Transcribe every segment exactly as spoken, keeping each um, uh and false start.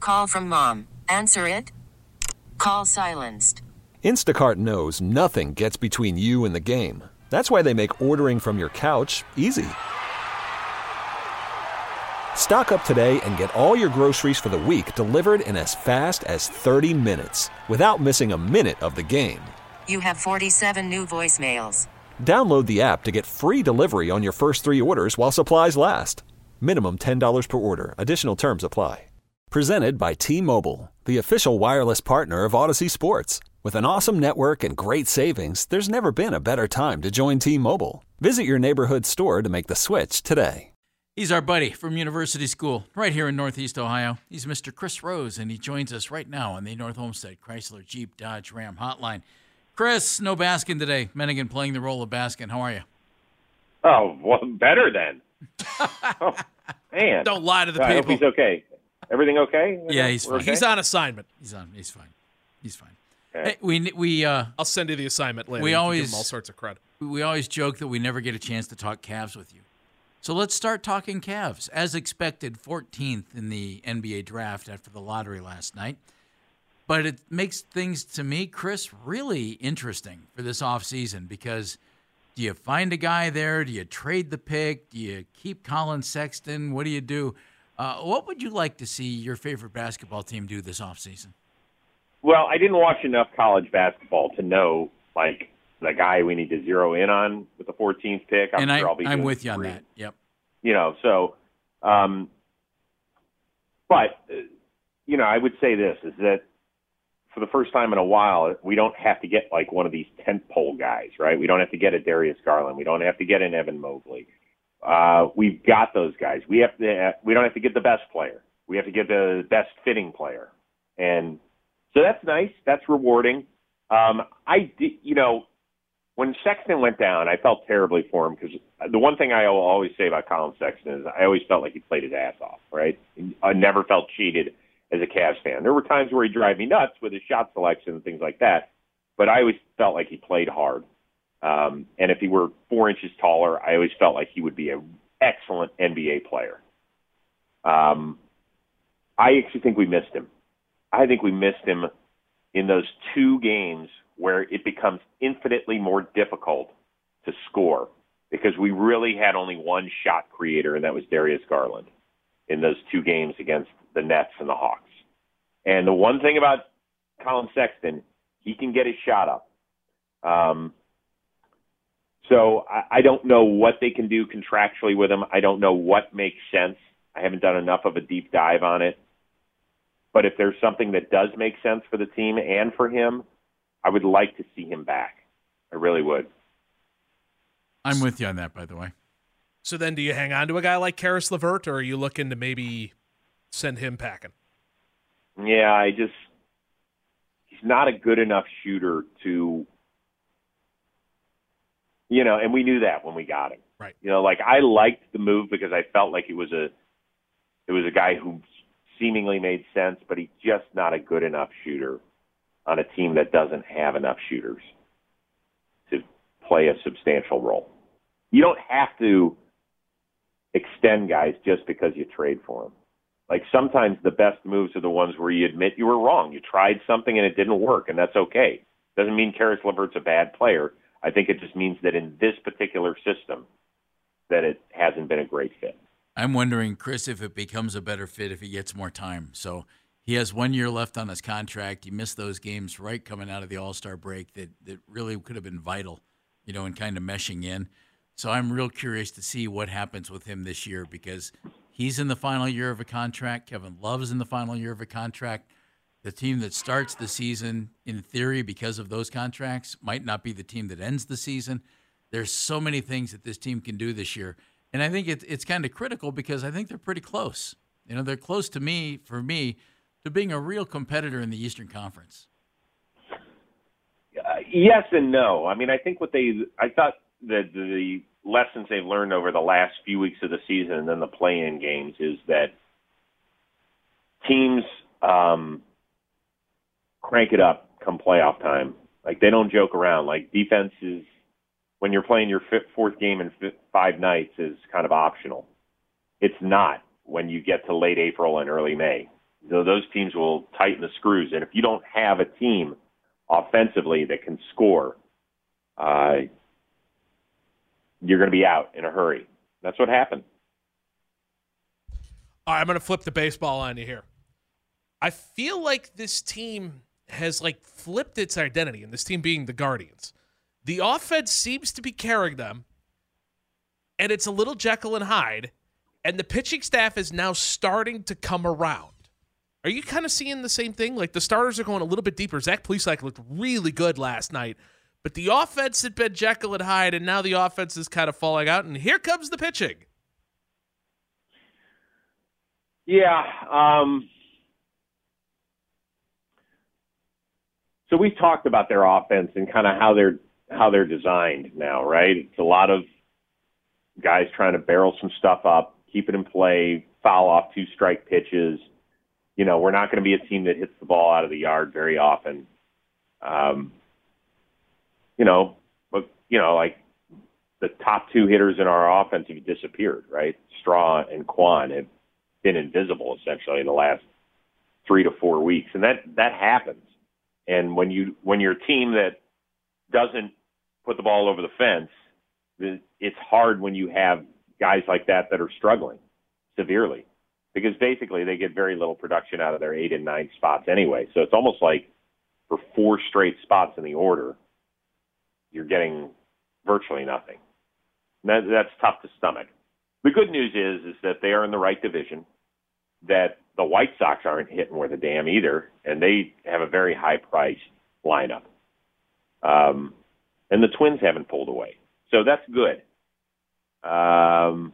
Call from mom. Answer it. Call silenced. Instacart knows nothing gets between you and the game. That's why they make ordering from your couch easy. Stock up today and get all your groceries for the week delivered in as fast as thirty minutes without missing a minute of the game. You have forty-seven new voicemails. Download the app to get free delivery on your first three orders while supplies last. Minimum ten dollars per order. Additional terms apply. Presented by T-Mobile, the official wireless partner of Odyssey Sports. With an awesome network and great savings, there's never been a better time to join T-Mobile. Visit your neighborhood store to make the switch today. He's our buddy from University School, right here in Northeast Ohio. He's Mister Chris Rose, and he joins us right now on the North Homestead Chrysler Jeep Dodge Ram hotline. Chris, no Baskin today. Menningen playing the role of Baskin. How are you? Oh, well, better then. Oh, man. Don't lie to the I people. hope he's okay. Everything okay? Yeah, he's fine. Okay? He's on assignment. He's on. He's fine. He's fine. Okay. Hey, we we uh I'll send you the assignment later. We You can always- give him all sorts of credit. we always joke that we never get a chance to talk Cavs with you. So let's start talking Cavs. As expected, fourteenth in the N B A draft after the lottery last night. But it makes things, to me, Chris, really interesting for this offseason because do you find a guy there? Do you trade the pick? Do you keep Colin Sexton? What do you do? Uh, what would you like to see your favorite basketball team do this offseason? Well, I didn't watch enough college basketball to know, like, the guy we need to zero in on with the fourteenth pick. I'm and sure I, I'll be I'm doing with you on three. that. Yep. You know, so, um, but, uh, you know, I would say this, is that for the first time in a while, we don't have to get, like, one of these tentpole guys, right? We don't have to get a Darius Garland. We don't have to get an Evan Mobley. Uh, we've got those guys. We have to. We don't have to get the best player. We have to get the best fitting player, and so that's nice. That's rewarding. Um, I, did, you know, when Sexton went down, I felt terribly for him because the one thing I will always say about Colin Sexton is I always felt like he played his ass off. Right? I never felt cheated as a Cavs fan. There were times where he'd drive me nuts with his shot selection and things like that, but I always felt like he played hard. Um, and if he were four inches taller, I always felt like he would be an excellent N B A player. Um, I actually think we missed him. I think we missed him in those two games where it becomes infinitely more difficult to score because we really had only one shot creator, and that was Darius Garland in those two games against the Nets and the Hawks. And the one thing about Colin Sexton, he can get his shot up. Um, So I, I don't know what they can do contractually with him. I don't know what makes sense. I haven't done enough of a deep dive on it. But if there's something that does make sense for the team and for him, I would like to see him back. I really would. I'm with you on that, by the way. So then do you hang on to a guy like Karis LeVert, or are you looking to maybe send him packing? Yeah, I just – he's not a good enough shooter to – You know, and we knew that when we got him. Right. You know, like I liked the move because I felt like he was a it was a guy who seemingly made sense, but he's just not a good enough shooter on a team that doesn't have enough shooters to play a substantial role. You don't have to extend guys just because you trade for them. Like sometimes the best moves are the ones where you admit you were wrong. You tried something and it didn't work, and that's okay. Doesn't mean Karis LeVert's a bad player. I think it just means that in this particular system that it hasn't been a great fit. I'm wondering, Chris, if it becomes a better fit if he gets more time. So he has one year left on his contract. He missed those games right coming out of the All-Star break that, that really could have been vital, you know, in kind of meshing in. So I'm real curious to see what happens with him this year because he's in the final year of a contract. Kevin Love's in the final year of a contract. The team that starts the season, in theory, because of those contracts, might not be the team that ends the season. There's so many things that this team can do this year. And I think it, it's kind of critical because I think they're pretty close. You know, they're close to me, for me, to being a real competitor in the Eastern Conference. Uh, yes and no. I mean, I think what they – I thought that the lessons they've learned over the last few weeks of the season and then the play-in games is that teams um, – crank it up come playoff time. Like, they don't joke around. Like, defense is, when you're playing your fifth, fourth game in fifth, five nights, is kind of optional. It's not when you get to late April and early May. you know, those teams will tighten the screws. And if you don't have a team offensively that can score, uh, you're going to be out in a hurry. That's what happened. All right, I'm going to flip the baseball on you here. I feel like this team has like flipped its identity, and this team being the Guardians. The offense seems to be carrying them, and it's a little Jekyll and Hyde, and the pitching staff is now starting to come around. Are you kind of seeing the same thing? Like the starters are going a little bit deeper. Zach Plesac looked really good last night, but the offense had been Jekyll and Hyde, and now the offense is kind of falling out, and here comes the pitching. Yeah. Um, so we've talked about their offense and kind of how they're how they're designed now, right? It's a lot of guys trying to barrel some stuff up, keep it in play, foul off two strike pitches. You know, we're not going to be a team that hits the ball out of the yard very often. Um, you know, but, you know, like the top two hitters in our offense have disappeared, right? Straw and Kwan have been invisible essentially in the last three to four weeks. And that, that happens. And when you, when you're a team that doesn't put the ball over the fence, it's hard when you have guys like that that are struggling severely, because basically they get very little production out of their eight and nine spots anyway. So it's almost like for four straight spots in the order, you're getting virtually nothing. And that, that's tough to stomach. The good news is, is that they are in the right division, that the White Sox aren't hitting worth a damn either, and they have a very high-priced lineup. Um, and the Twins haven't pulled away. So that's good. Um,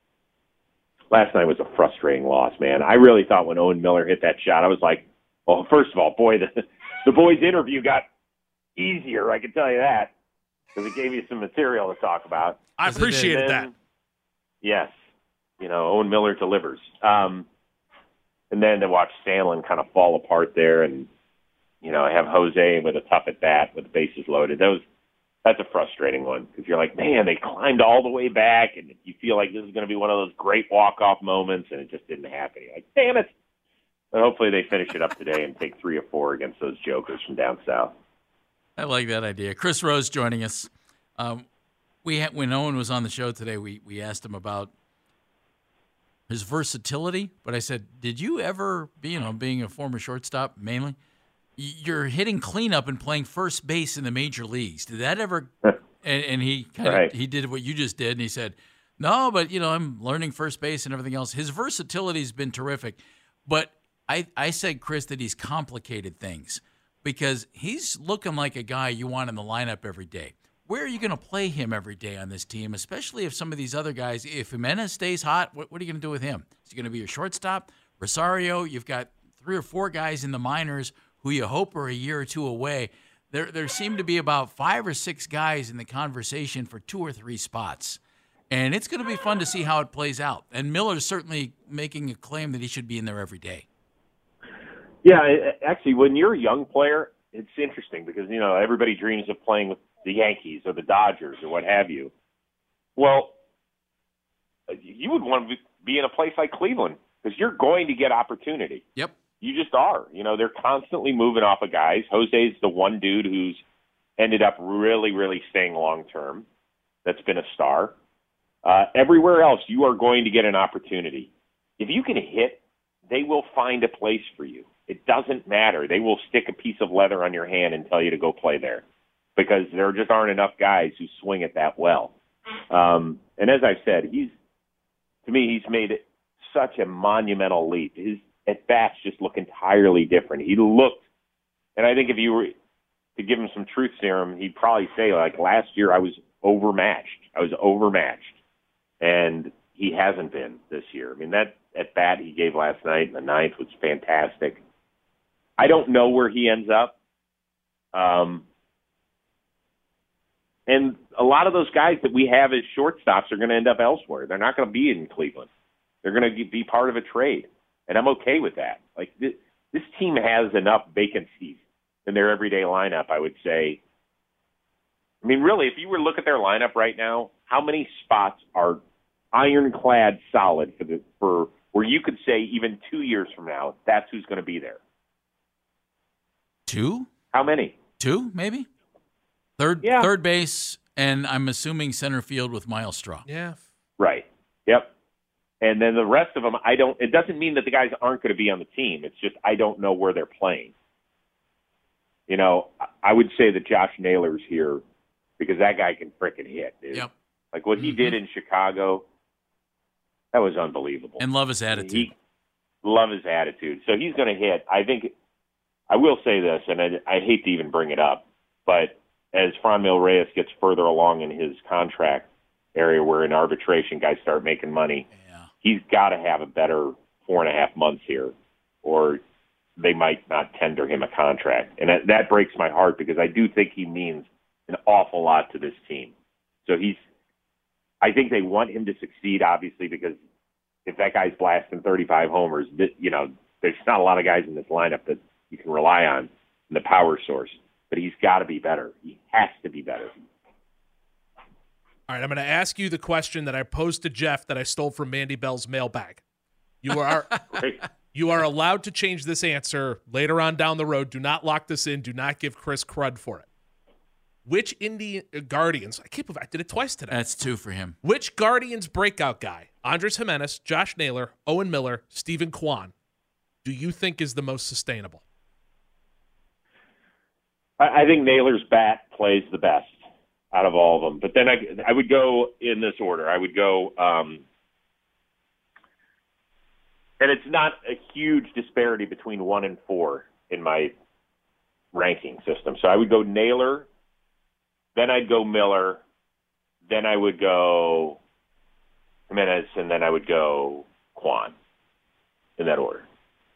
last night was a frustrating loss, man. I really thought when Owen Miller hit that shot, I was like, well, first of all, boy, the, the boys' interview got easier, I can tell you that, because it gave you some material to talk about. I appreciated that. Yes. You know, Owen Miller delivers. Um, and then to watch Sandlin kind of fall apart there and, you know, have Jose with a tough at bat with the bases loaded. That was, that's a frustrating one, because you're like, man, they climbed all the way back, and you feel like this is going to be one of those great walk-off moments, and it just didn't happen. You're like, damn it. But hopefully they finish it up today and take three or four against those jokers from down south. I like that idea. Chris Rose joining us. Um, we had, when Owen was on the show today, we, we asked him about his versatility, but I said, did you ever, you know, being a former shortstop mainly, you're hitting cleanup and playing first base in the major leagues. Did that ever? and, and he kind of right. he did what you just did, and he said, "No, but you know, I'm learning first base and everything else." His versatility's been terrific, but I I said, Chris, that he's complicated things, because he's looking like a guy you want in the lineup every day. Where are you going to play him every day on this team, especially if some of these other guys, if Jimenez stays hot, what, what are you going to do with him? Is he going to be your shortstop? Rosario, you've got three or four guys in the minors who you hope are a year or two away. There there seem to be about five or six guys in the conversation for two or three spots. And it's going to be fun to see how it plays out. And Miller's certainly making a claim that he should be in there every day. Yeah, actually, when you're a young player, it's interesting because, you know, everybody dreams of playing with the Yankees or the Dodgers or what have you. Well, you would want to be in a place like Cleveland because you're going to get opportunity. Yep. You just are. You know, they're constantly moving off of guys. Jose's the one dude who's ended up really, really staying long-term. That's been a star. Uh, everywhere else, you are going to get an opportunity. If you can hit, they will find a place for you. It doesn't matter. They will stick a piece of leather on your hand and tell you to go play there because there just aren't enough guys who swing it that well. Um, and as I've said, he's to me, he's made it such a monumental leap. His at-bats just look entirely different. He looked, and I think if you were to give him some truth serum, he'd probably say, like, last year I was overmatched. I was overmatched. And he hasn't been this year. I mean, that at-bat he gave last night in the ninth was fantastic. I don't know where he ends up. Um, and a lot of those guys that we have as shortstops are going to end up elsewhere. They're not going to be in Cleveland. They're going to be part of a trade. And I'm okay with that. Like, this, this team has enough vacancies in their everyday lineup, I would say. I mean, really, if you were to look at their lineup right now, how many spots are ironclad solid for the for where you could say even two years from now, that's who's going to be there? Two? How many? Two, maybe? Third Yeah. third base, and I'm assuming center field with Miles Straw. Yeah. Right. Yep. And then the rest of them, I don't. It doesn't mean that the guys aren't going to be on the team. It's just I don't know where they're playing. You know, I would say that Josh Naylor's here because that guy can frickin' hit, dude. Yep. Like what he Mm-hmm. did in Chicago, that was unbelievable. And love his attitude. He, love his attitude. So he's going to hit. I think I will say this, and I, I hate to even bring it up, but as Franmil Reyes gets further along in his contract area where in arbitration guys start making money, Yeah. he's got to have a better four and a half months here, or they might not tender him a contract. And that, that breaks my heart because I do think he means an awful lot to this team. So he's, I think they want him to succeed, obviously, because if that guy's blasting thirty-five homers, you know, there's not a lot of guys in this lineup that you can rely on in the power source. But he's got to be better. He has to be better. All right, I'm going to ask you the question that I posed to Jeff that I stole from Mandy Bell's mailbag. You are Great. you are allowed to change this answer later on down the road. Do not lock this in. Do not give Chris crud for it. Which Indian uh, Guardians? I can't believe I did it twice today. That's two for him. Which Guardians breakout guy? Andres Jimenez, Josh Naylor, Owen Miller, Stephen Kwan. Do you think is the most sustainable? I, I think Naylor's bat plays the best out of all of them. But then I, I would go in this order. I would go, um, and it's not a huge disparity between one and four in my ranking system. So I would go Naylor, then I'd go Miller, then I would go Jimenez, and then I would go Kwan in that order.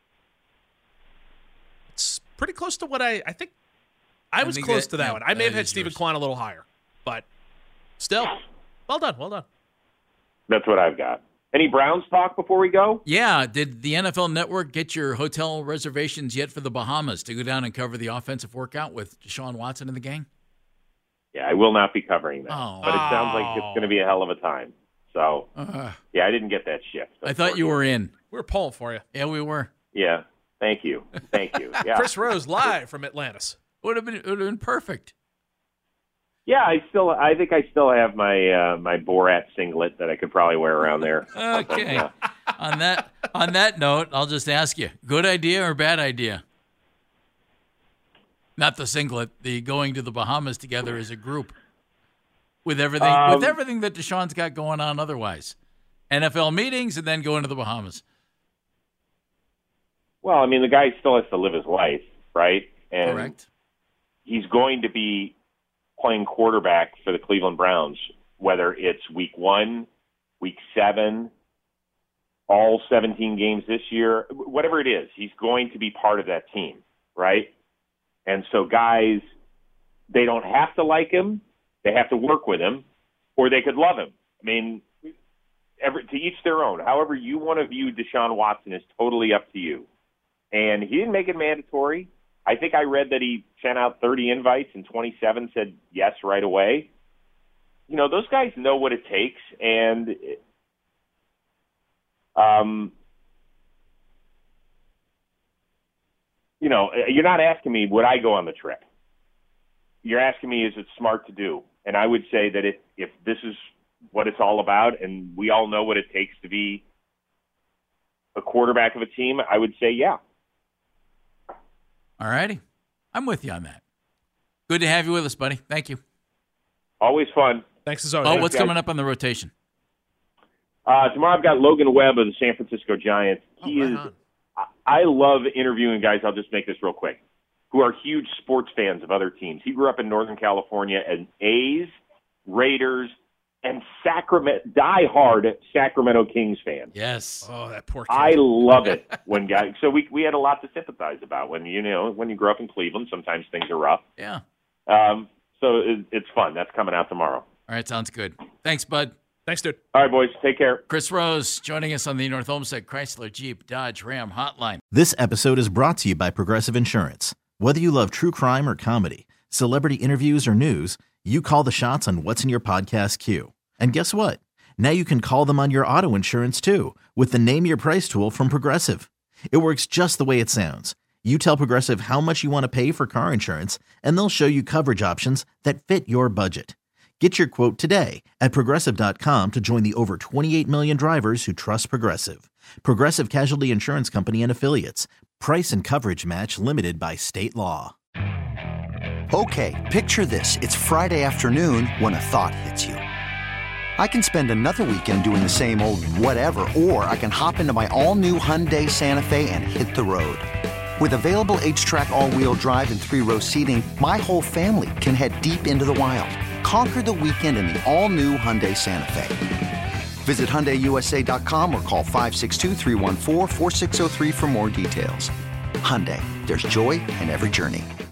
It's pretty close to what I I think. I I was think close that- to that yeah, one. I may that have had is Stephen yours. Kwan a little higher, but still, well done, well done. That's what I've got. Any Browns talk before we go? Yeah, did the N F L Network get your hotel reservations yet for the Bahamas to go down and cover the offensive workout with Deshaun Watson and the gang? Yeah, I will not be covering that. Oh. But it sounds like it's going to be a hell of a time. So, Uh, yeah, I didn't get that shift. I thought you were in. We were pulling for you. Yeah, we were. Yeah, thank you. Thank you. Yeah, Chris Rose live from Atlantis. Would have been it would have been perfect. yeah. I still, I think I still have my uh, my Borat singlet that I could probably wear around there. Okay. Yeah. on that on that note, I'll just ask you: good idea or bad idea? Not the singlet, the going to the Bahamas together as a group with everything Um, with everything that Deshaun's got going on otherwise. N F L meetings and then going to the Bahamas. Well, I mean, the guy still has to live his life, right? And Correct. he's going to be playing quarterback for the Cleveland Browns, whether it's week one, week seven, all seventeen games this year, whatever it is, he's going to be part of that team, right? And so guys, they don't have to like him. They have to work with him, or they could love him. I mean, every, to each their own. However you want to view Deshaun Watson is totally up to you. And he didn't make it mandatory. I think I read that he sent out thirty invites and twenty-seven said yes right away. You know, those guys know what it takes. And, um, you know, you're not asking me, would I go on the trip? You're asking me, is it smart to do? And I would say that if, if this is what it's all about and we all know what it takes to be a quarterback of a team, I would say, yeah. All righty. I'm with you on that. Good to have you with us, buddy. Thank you. Always fun. Thanks as always. Oh, Thanks, what's guys. coming up on the rotation? Uh, tomorrow I've got Logan Webb of the San Francisco Giants. He Oh, right is. on. I love interviewing guys. I'll just make this real quick. Who are huge sports fans of other teams. He grew up in Northern California and A's, Raiders, and Sacramento, diehard Sacramento Kings fan. Yes. Oh, that poor kid. I love it when guys. So we we had a lot to sympathize about when you know when you grew up in Cleveland. Sometimes things are rough. Yeah. Um, so it, it's fun. That's coming out tomorrow. All right, sounds good. Thanks, bud. Thanks, dude. All right, boys. Take care. Chris Rose joining us on the North Olmsted Chrysler Jeep Dodge Ram Hotline. This episode is brought to you by Progressive Insurance. Whether you love true crime or comedy, celebrity interviews or news, you call the shots on what's in your podcast queue. And guess what? Now you can call them on your auto insurance too with the Name Your Price tool from Progressive. It works just the way it sounds. You tell Progressive how much you want to pay for car insurance, and they'll show you coverage options that fit your budget. Get your quote today at Progressive dot com to join the over twenty-eight million drivers who trust Progressive. Progressive Casualty Insurance Company and Affiliates. Price and coverage match limited by state law. Okay, picture this. It's Friday afternoon when a thought hits you. I can spend another weekend doing the same old whatever, or I can hop into my all-new Hyundai Santa Fe and hit the road. With available H-Track all-wheel drive and three-row seating, my whole family can head deep into the wild. Conquer the weekend in the all-new Hyundai Santa Fe. Visit Hyundai U S A dot com or call five six two, three one four, four six zero three for more details. Hyundai, there's joy in every journey.